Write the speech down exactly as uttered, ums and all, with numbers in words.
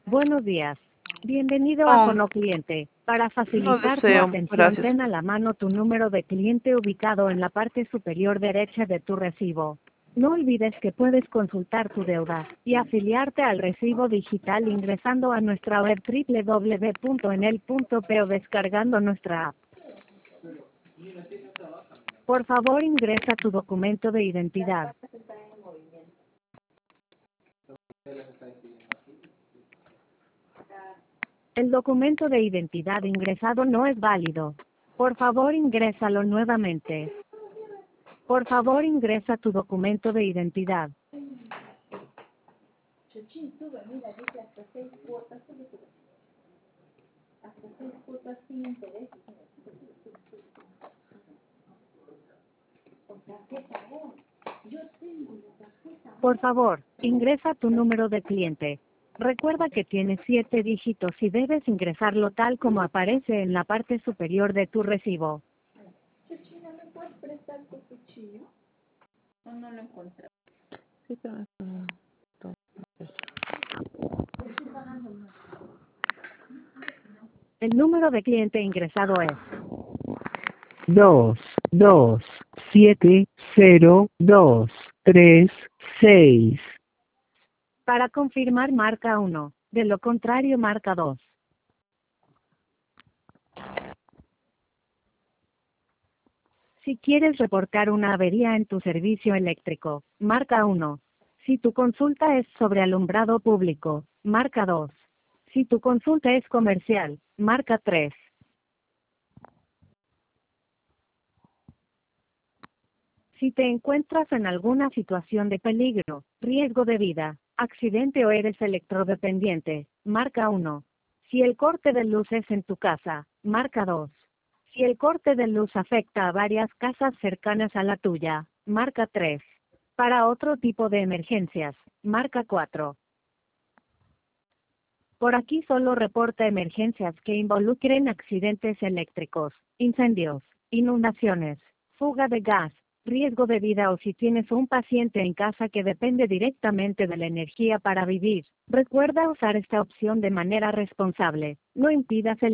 Buenos días. Bienvenido a No, Fono Cliente. Para no facilitar tu deseo, atención, gracias. ten a la mano tu número de cliente ubicado en la parte superior derecha de tu recibo. No olvides que puedes consultar tu deuda y afiliarte al recibo digital ingresando a nuestra web doble u doble u doble u punto enel punto pe o descargando nuestra app. Por favor, ingresa tu documento de identidad. El documento de identidad ingresado no es válido. Por favor, ingrésalo nuevamente. Por favor, ingresa tu documento de identidad. Por favor, ingresa tu número de cliente. Recuerda que tiene siete dígitos y debes ingresarlo tal como aparece en la parte superior de tu recibo. Chuchina, ¿me puedes prestar tu cuchillo? No, no lo encontré. Sí, pero El número de cliente ingresado es dos, dos, siete, cero, dos, tres, seis. para confirmar marca uno, de lo contrario marca dos. Si quieres reportar una avería en tu servicio eléctrico, marca uno. Si tu consulta es sobre alumbrado público, marca dos. Si tu consulta es comercial, marca tres. Si te encuentras en alguna situación de peligro, riesgo de vida, accidente o eres electrodependiente, marca uno. Si el corte de luz es en tu casa, marca dos. Si el corte de luz afecta a varias casas cercanas a la tuya, marca tres. Para otro tipo de emergencias, marca cuatro. Por aquí solo reporta emergencias que involucren accidentes eléctricos, incendios, inundaciones, fuga de gas, riesgo de vida o si tienes un paciente en casa que depende directamente de la energía para vivir. Recuerda usar esta opción de manera responsable. No impidas el